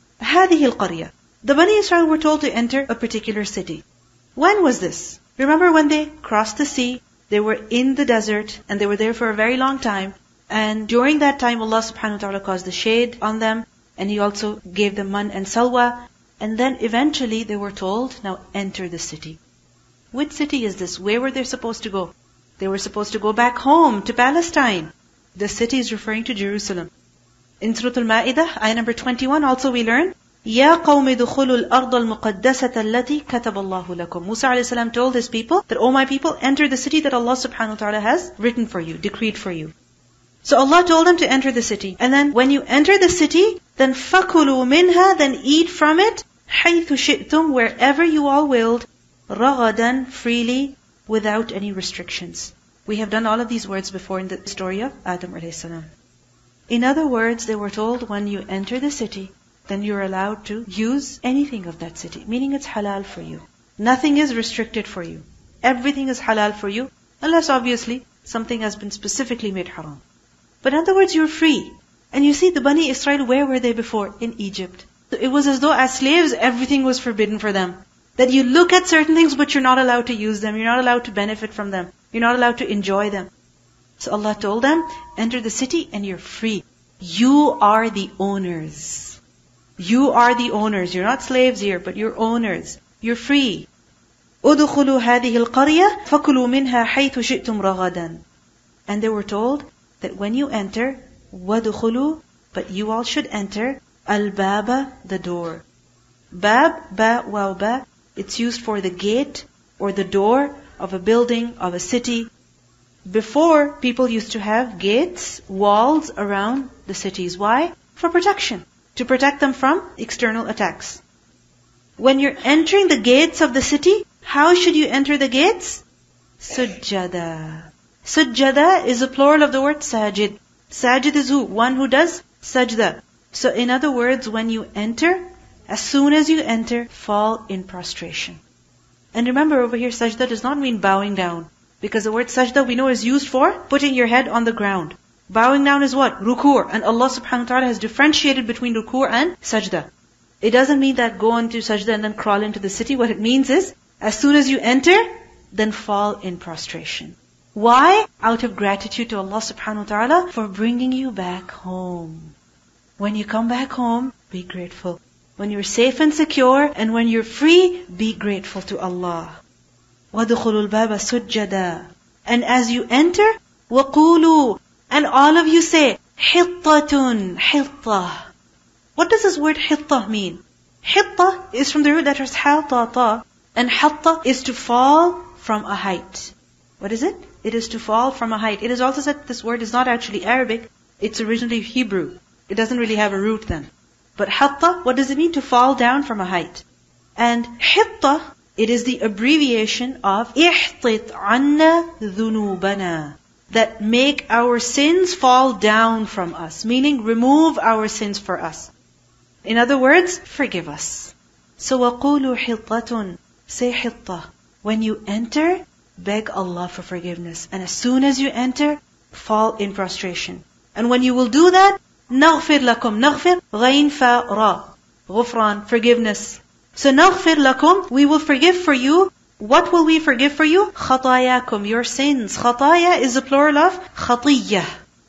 هذه القرية. The Bani Israel were told to enter a particular city. When was this? Remember when they crossed the sea, they were in the desert, and they were there for a very long time. And during that time, Allah subhanahu wa ta'ala caused the shade on them, and He also gave them man and salwa. And then eventually they were told, now enter the city. Which city is this? Where were they supposed to go? They were supposed to go back home to Palestine. The city is referring to Jerusalem. In Surah Al-Ma'idah, ayah number twenty-one, also we learn, يَا قَوْمِ دُخُلُوا الْأَرْضَ الْمُقَدَّسَةَ الَّتِي كَتَبَ اللَّهُ لَكُمْ. Musa alayhi salam told his people that, O my people, enter the city that Allah subhanahu wa ta'ala has written for you, decreed for you. So Allah told them to enter the city. And then when you enter the city, then فَكُلُوا مِنْهَا, then eat from it, حَيْثُ شِئْتُمْ, wherever you all willed, رَغَدًا, freely, without any restrictions. We have done all of these words before in the story of Adam alayhi salam. In other words, they were told, when you enter the city, then you're allowed to use anything of that city. Meaning it's halal for you. Nothing is restricted for you. Everything is halal for you, unless obviously something has been specifically made haram. But in other words, you're free. And you see the Bani Israel, where were they before? In Egypt. So it was as though as slaves, everything was forbidden for them. That you look at certain things, but you're not allowed to use them. You're not allowed to benefit from them. You're not allowed to enjoy them. So Allah told them, enter the city and you're free. You are the owners. You are the owners. You're not slaves here, but you're owners. You're free. أُدْخُلُوا هَذِهِ الْقَرْيَةِ فَكُلُوا مِنْهَا حَيْثُ شِئْتُمْ رَغَدًا. And they were told that when you enter, وَدْخُلُوا, but you all should enter, al-baba, the door. Bab, ba, waw, ba, it's used for the gate or the door of a building, of a city. Before, people used to have gates, walls around the cities. Why? For protection. To protect them from external attacks. When you're entering the gates of the city, how should you enter the gates? Sujjada. Sujjada is a plural of the word sajid. Sajid is who? One who does sajda. So in other words, when you enter, as soon as you enter, fall in prostration. And remember over here, sajda does not mean bowing down. Because the word sajda we know is used for putting your head on the ground. Bowing down is what? Ruku'. And Allah subhanahu wa ta'ala has differentiated between ruku' and sajda. It doesn't mean that go into sajda and then crawl into the city. What it means is, as soon as you enter, then fall in prostration. Why? Out of gratitude to Allah subhanahu wa ta'ala for bringing you back home. When you come back home, be grateful. When you're safe and secure, and when you're free, be grateful to Allah. وَدُخُلُوا الْبَابَ سُجَّدًا. And as you enter, وَقُولُوا, and all of you say, حِطَّةٌ, حِطَّة. What does this word حِطَّة mean? حِطَّة is from the root letters حَطَّة, and حَطَّة is to fall from a height. What is it? It is to fall from a height. It is also said that this word is not actually Arabic, it's originally Hebrew. It doesn't really have a root then. But حَطَّة, what does it mean? To fall down from a height. And حِطَّة, it is the abbreviation of احْطِطْ عَنَّا ذُنُوبَنَا, that make our sins fall down from us, meaning remove our sins for us. In other words, forgive us. So وَقُولُوا حِطَّةٌ, say حِطَّة. When you enter, beg Allah for forgiveness. And as soon as you enter, fall in prostration. And when you will do that, نَغْفِرْ لَكُمْ, نَغْفِرْ, غَيْن فَا رَى, غُفْران, forgiveness. So نَغْفِرْ لَكُمْ, we will forgive for you. What will we forgive for you? خَطَايَاكُمْ, your sins. خَطَايا is a plural of خَطِيَّة.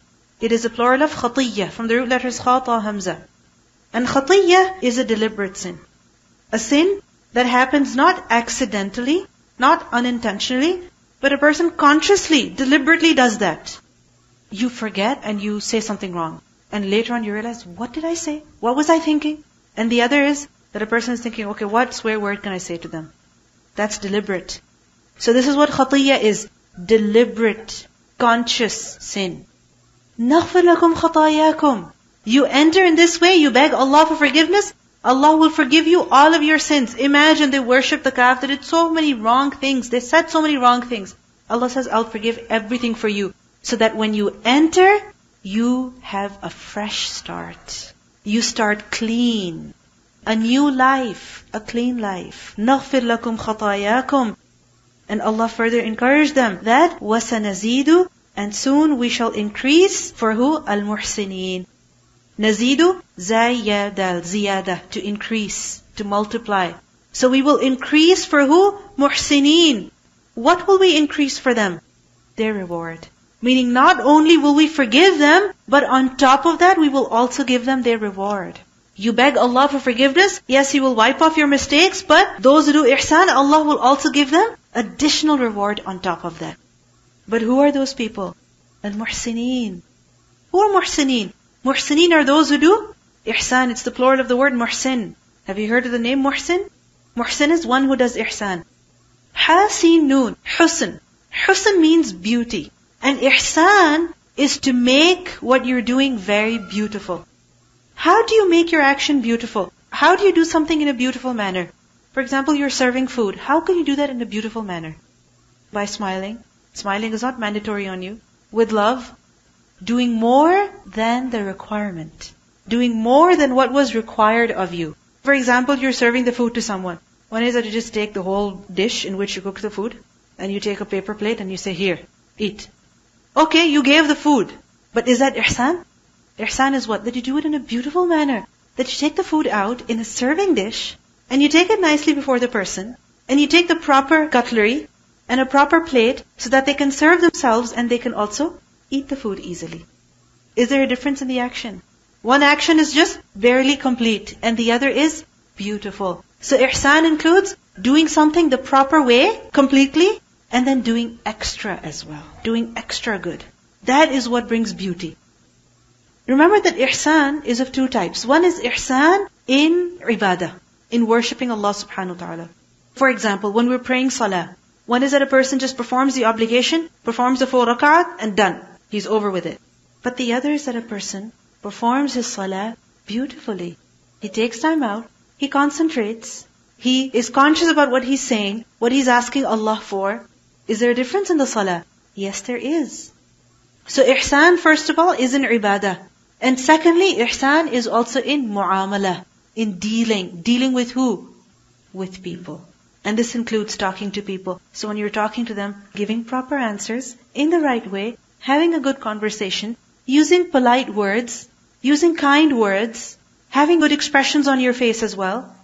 It is a plural of خَطِيَّة, from the root letters خَطَى hamza. And خَطِيَّة is a deliberate sin. A sin that happens not accidentally, not unintentionally, but a person consciously, deliberately does that. You forget and you say something wrong. And later on you realize, what did I say? What was I thinking? And the other is that a person is thinking, okay, what swear word can I say to them? That's deliberate. So this is what khatiyya is. Deliberate, conscious sin. نَغْفِرْ لَكُمْ خَطَايَاكُمْ. You enter in this way, you beg Allah for forgiveness, Allah will forgive you all of your sins. Imagine they worshipped the calf, they did so many wrong things, they said so many wrong things. Allah says, I'll forgive everything for you. So that when you enter, you have a fresh start. You start clean. A new life, a clean life. نَغْفِرْ لَكُمْ خَطَايَاكُمْ. And Allah further encouraged them that وَسَنَزِيدُ, and soon we shall increase for who? Al-Muhsineen. Nazidu, Zayyadal, ziyada, to increase, to multiply. So we will increase for who? Muhsineen. What will we increase for them? Their reward. Meaning not only will we forgive them, but on top of that we will also give them their reward. You beg Allah for forgiveness, yes, He will wipe off your mistakes, but those who do ihsan, Allah will also give them additional reward on top of that. But who are those people? Al-Muhsineen. Who are Muhsineen? Muhsineen are those who do ihsan. It's the plural of the word muhsin. Have you heard of the name muhsin? Muhsin is one who does ihsan. Ha-sin noon, husn. Husn means beauty. And ihsan is to make what you're doing very beautiful. How do you make your action beautiful? How do you do something in a beautiful manner? For example, you're serving food. How can you do that in a beautiful manner? By smiling. Smiling is not mandatory on you. With love. Doing more than the requirement. Doing more than what was required of you. For example, you're serving the food to someone. One is that you just take the whole dish in which you cook the food, and you take a paper plate and you say, here, eat. Okay, you gave the food. But is that ihsan? Ihsan is what? That you do it in a beautiful manner. That you take the food out in a serving dish, and you take it nicely before the person, and you take the proper cutlery, and a proper plate, so that they can serve themselves and they can also eat the food easily. Is there a difference in the action? One action is just barely complete, and the other is beautiful. So ihsan includes doing something the proper way, completely, and then doing extra as well. Doing extra good. That is what brings beauty. Remember that ihsan is of two types. One is ihsan in ibadah, in worshipping Allah subhanahu wa ta'ala. For example, when we're praying salah, one is that a person just performs the obligation, performs the full rak'at, and done. He's over with it. But the other is that a person performs his salah beautifully. He takes time out, he concentrates, he is conscious about what he's saying, what he's asking Allah for. Is there a difference in the salah? Yes, there is. So ihsan, first of all, is in ibadah. And secondly, ihsan is also in mu'amala, in dealing. Dealing with who? With people. And this includes talking to people. So when you're talking to them, giving proper answers in the right way, having a good conversation, using polite words, using kind words, having good expressions on your face as well.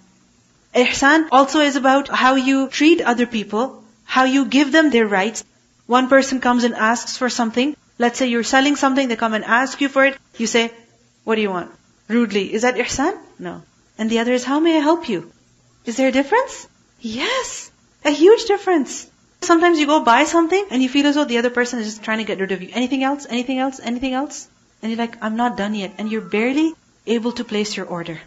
Ihsan also is about how you treat other people, how you give them their rights. One person comes and asks for something. Let's say you're selling something, they come and ask you for it. You say, what do you want? Rudely. Is that ihsan? No. And the other is, how may I help you? Is there a difference? Yes. A huge difference. Sometimes you go buy something and you feel as though the other person is just trying to get rid of you. Anything else? Anything else? Anything else? And you're like, I'm not done yet. And you're barely able to place your order.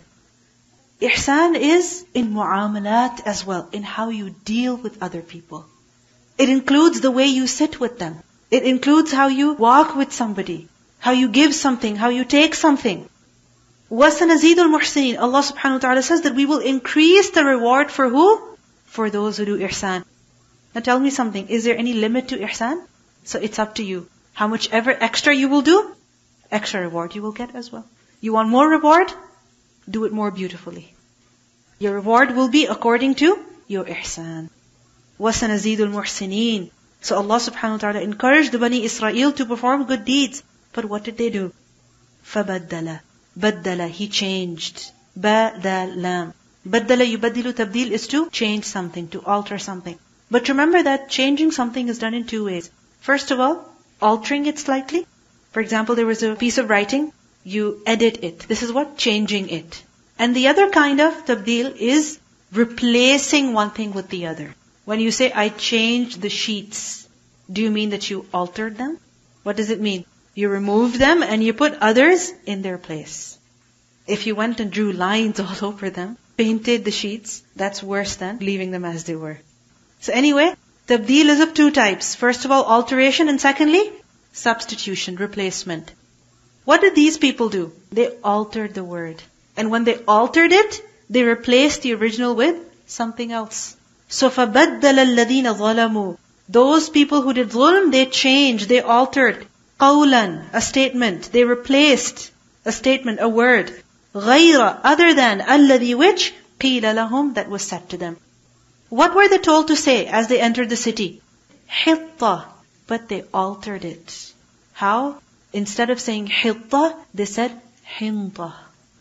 Ihsan is in mu'amalat as well, in how you deal with other people. It includes the way you sit with them. It includes how you walk with somebody, how you give something, how you take something. وَسَنَزِيدُ الْمُحْسِنِينَ. Allah subhanahu wa ta'ala says that we will increase the reward for who? For those who do ihsan. Now tell me something, is there any limit to ihsan? So it's up to you. How much ever extra you will do, extra reward you will get as well. You want more reward? Do it more beautifully. Your reward will be according to your ihsan. وَسَنَزِيدُ الْمُحْسِنِينَ. So Allah subhanahu wa ta'ala encouraged the Bani Israel to perform good deeds. But what did they do? فَبَدَّلَ. Baddala, he changed. Ba-da-lam. Baddala yubaddilu tabdil is to change something, to alter something. But remember that changing something is done in two ways. First of all, altering it slightly. For example, there was a piece of writing, you edit it. This is what? Changing it. And the other kind of tabdil is replacing one thing with the other. When you say, I changed the sheets, do you mean that you altered them? What does it mean? You removed them and you put others in their place. If you went and drew lines all over them, painted the sheets, that's worse than leaving them as they were. So anyway, tabdeel is of two types. First of all, alteration, and secondly, substitution, replacement. What did these people do? They altered the word. And when they altered it, They replaced the original with something else. So فَبَدَّلَ الَّذِينَ ظَلَمُوا, those people who did dhulm, they changed, they altered. قَوْلًا, a statement. They replaced a statement, a word. غَيْرَ, other than, الَّذِي, which, قِيلَ لَهُمْ, that was said to them. What were they told to say as they entered the city? حِطَّةٌ, but they altered it. How? Instead of saying حِطَّةٌ, they said حِنطَةٌ.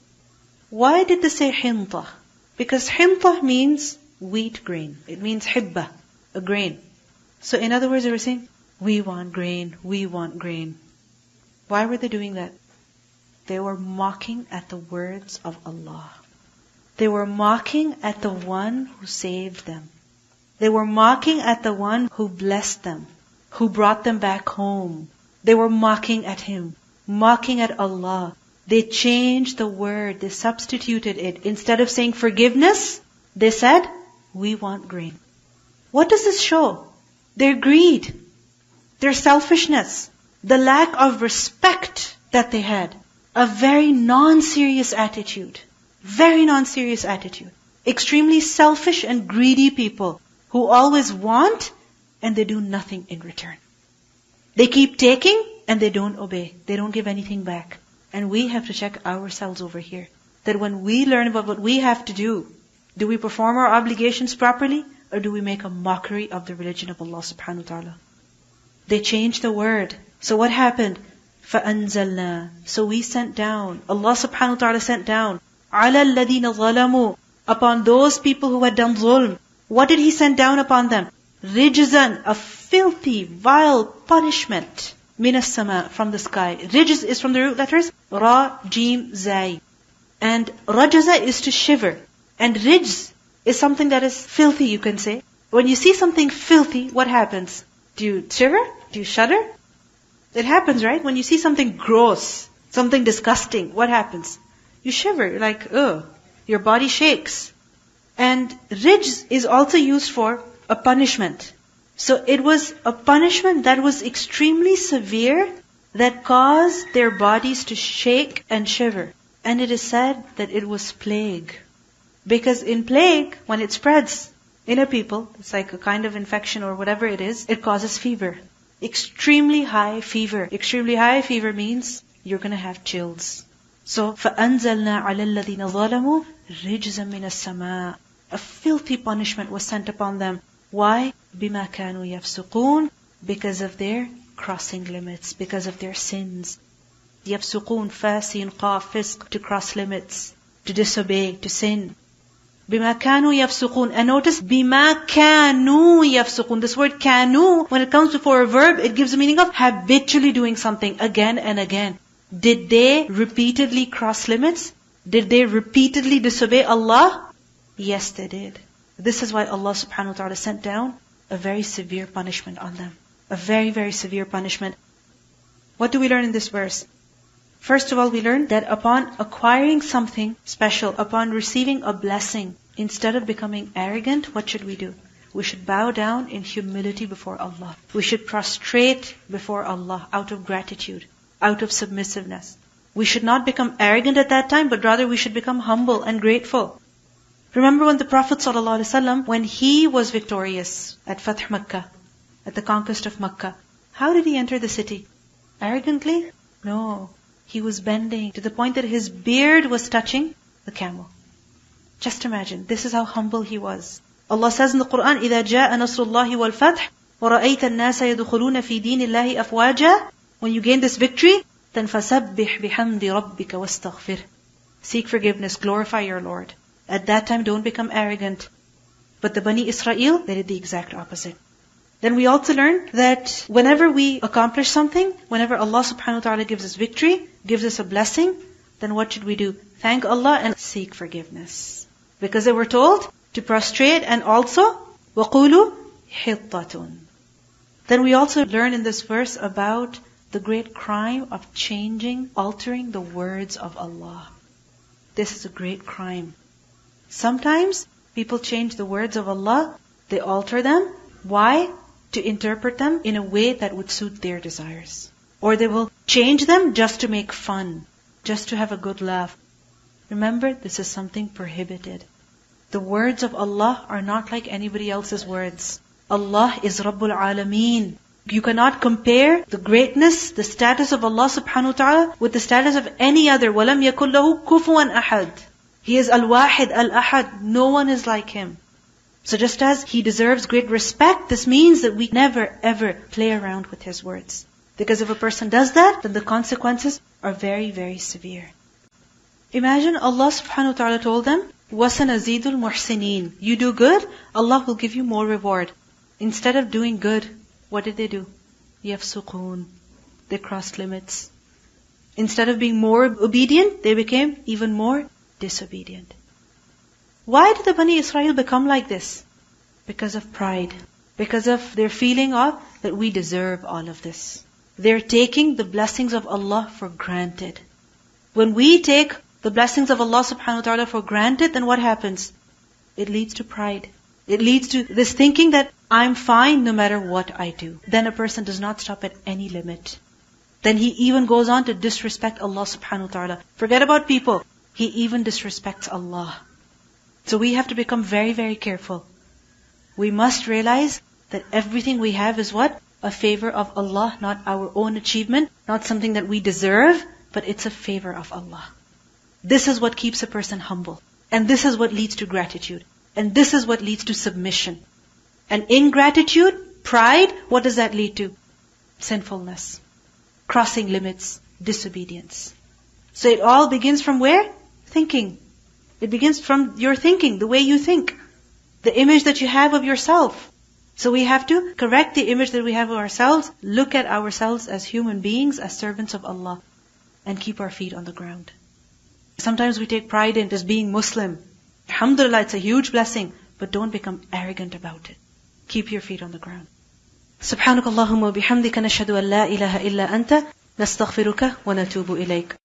Why did they say حِنطَةٌ? Because حِنطَةٌ means wheat grain. It means حِبَّة, a grain. So in other words, they were saying, we want grain, we want grain. Why were they doing that? They were mocking at the words of Allah. They were mocking at the one who saved them. They were mocking at the one who blessed them, who brought them back home. They were mocking at Him, mocking at Allah. They changed the word, they substituted it. Instead of saying forgiveness, they said, we want grain. What does this show? Their greed, their selfishness, the lack of respect that they had. A very non-serious attitude. Very non-serious attitude. Extremely selfish and greedy people who always want and they do nothing in return. They keep taking and they don't obey. They don't give anything back. And we have to check ourselves over here. That when we learn about what we have to do, do we perform our obligations properly? Or do we make a mockery of the religion of Allah subhanahu wa ta'ala? They changed the word. So what happened? فَأَنزَلْنَا, so we sent down, Allah subhanahu wa ta'ala sent down, عَلَى الَّذِينَ ظَلَمُوا, upon those people who had done zulm. What did He send down upon them? رِجْزًا, a filthy, vile punishment. مِنَ السَّمَاءِ, from the sky. Rijz is from the root letters Ra, Jim, Zai. And Rajaza is to shiver. And Rijz is something that is filthy, you can say. When you see something filthy, what happens? Do you shiver? Do you shudder? It happens, right? When you see something gross, something disgusting, what happens? You shiver, you're like, ugh. Your body shakes. And Rijz is also used for a punishment. So it was a punishment that was extremely severe that caused their bodies to shake and shiver. And it is said that it was plague. Because in plague, when it spreads in a people, it's like a kind of infection or whatever it is, it causes fever. Extremely high fever. Extremely high fever means you're going to have chills. So, فَأَنزَلْنَا عَلَى الَّذِينَ ظَلَمُوا رِجْزًا مِنَ السَّمَاءِ. A filthy punishment was sent upon them. Why? بِمَا كَانُوا يَفْسُقُونَ, because of their crossing limits, because of their sins. يَفْسُقُونَ, فَاسِينَ, قَاف, fisq, to cross limits, to disobey, to sin. بِمَا كَانُوا يَفْسُقُونَ. And notice, بِمَا كَانُوا يَفْسُقُونَ. This word كَانُوا, when it comes before a verb, it gives the meaning of habitually doing something again and again. Did they repeatedly cross limits? Did they repeatedly disobey Allah? Yes, they did. This is why Allah subhanahu wa ta'ala sent down a very severe punishment on them. A very, very severe punishment. What do we learn in this verse? First of all, we learn that upon acquiring something special, upon receiving a blessing, instead of becoming arrogant, what should we do? We should bow down in humility before Allah. We should prostrate before Allah out of gratitude, out of submissiveness. We should not become arrogant at that time, but rather we should become humble and grateful. Remember when the Prophet ﷺ, when he was victorious at Fath Makkah, at the conquest of Makkah, how did he enter the city? Arrogantly? No. He was bending to the point that his beard was touching the camel. Just imagine, this is how humble he was. Allah says in the Quran, إِذَا جَاءَ نَصْرُ اللَّهِ وَالْفَتْحِ وَرَأَيْتَ النَّاسَ يَدْخُلُونَ فِي دِينِ اللَّهِ أَفْوَاجًا. When you gain this victory, then فَسَبِّحْ بِحَمْدِ رَبِّكَ وَاسْتَغْفِرْ. Seek forgiveness, glorify your Lord. At that time, don't become arrogant. But the Bani Israel, they did the exact opposite. Then we also learn that whenever we accomplish something, whenever Allah subhanahu wa ta'ala gives us victory, gives us a blessing, then what should we do? Thank Allah and seek forgiveness. Because they were told to prostrate and also, وَقُولُوا حِطَّةٌ. Then we also learn in this verse about the great crime of changing, altering the words of Allah. This is a great crime. Sometimes people change the words of Allah, they alter them. Why? To interpret them in a way that would suit their desires. Or they will change them just to make fun, just to have a good laugh. remember this is something prohibited. The words of Allah are not like anybody else's words. Allah is Rabbul Alameen. You cannot compare the greatness, the status of Allah subhanahu wa ta'ala with the status of any other. وَلَمْ يَكُنْ لَهُ كُفُوًا أَحَدٍ. He is Al-Wahid, Al-Ahad. No one is like Him. So just as He deserves great respect, this means that we never ever play around with His words. Because if a person does that, then the consequences are very, very severe. Imagine Allah subhanahu wa ta'ala told them, وَسَنَزِيدُ الْمُحْسِنِينَ. You do good, Allah will give you more reward. Instead of doing good, what did they do? يَفْسُقُونَ. They crossed limits. Instead of being more obedient, they became even more disobedient. Why did the Bani Israel become like this? Because of pride. Because of their feeling of that we deserve all of this. They're taking the blessings of Allah for granted. When we take the blessings of Allah subhanahu wa ta'ala for granted, then what happens? It leads to pride. It leads to this thinking that I'm fine no matter what I do. Then a person does not stop at any limit. Then he even goes on to disrespect Allah subhanahu wa ta'ala. Forget about people. He even disrespects Allah. So we have to become very, very careful. We must realize that everything we have is what? A favor of Allah, not our own achievement, not something that we deserve, but it's a favor of Allah. This is what keeps a person humble. And this is what leads to gratitude. And this is what leads to submission. And ingratitude, pride, what does that lead to? Sinfulness, crossing limits, disobedience. So it all begins from where? Thinking. It begins from your thinking, the way you think. The image that you have of yourself. So we have to correct the image that we have of ourselves, look at ourselves as human beings, as servants of Allah, and keep our feet on the ground. Sometimes we take pride in just being Muslim. Alhamdulillah, it's a huge blessing, but don't become arrogant about it. Keep your feet on the ground. سبحانك اللهم وبحمدك نشهد أن لا إله إلا أنت نستغفرك ونتوب إليك.